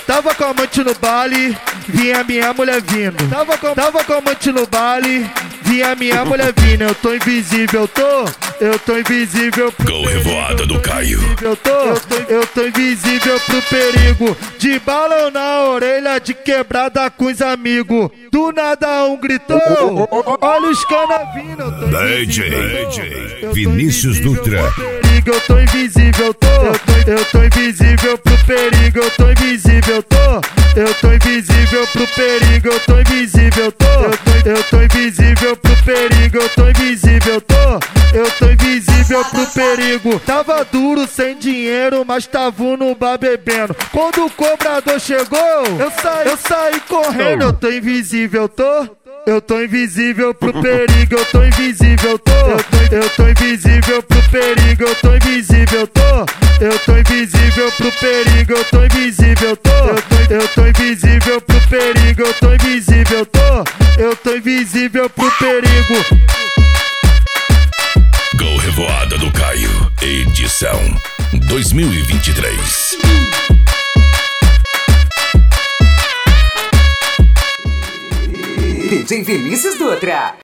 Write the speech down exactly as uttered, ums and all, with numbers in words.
Tava com a amante no baile, vinha minha mulher vindo. Tava com, tava com a amante no baile, vinha minha mulher vindo. Eu tô invisível, eu tô, eu tô invisível pro Gol Revoada do Caio. Eu tô, eu tô, eu tô invisível pro perigo. De balão na orelha, de quebrada com os amigos. Do nada um gritou, olha os cana vindo. Eu tô D J, invisível, D J eu tô Vinícius invisível Dutra. pro perigo. Eu tô invisível, eu tô, eu tô, eu tô invisível pro perigo. Eu tô invisível, eu tô, eu tô invisível pro perigo. Eu tô invisível, eu tô, eu tô, eu tô invisível pro perigo. Eu tô invisível, eu tô, eu tô invisível pro perigo. Tava duro, sem dinheiro, mas tava no bar bebendo. Quando o cobrador chegou, eu saí, eu saí correndo. Eu tô invisível, eu tô, eu tô invisível pro perigo. Eu tô invisível, eu tô, eu tô, eu tô invisível pro perigo. Eu tô invisível, eu tô, eu tô invisível pro perigo. Eu tô invisível, eu tô, eu tô, eu tô invisível pro perigo. Eu tô invisível, eu tô, eu tô invisível pro perigo. Gol Revoada do Caio, edição dois mil e vinte e três. D J Vinícius Dutra.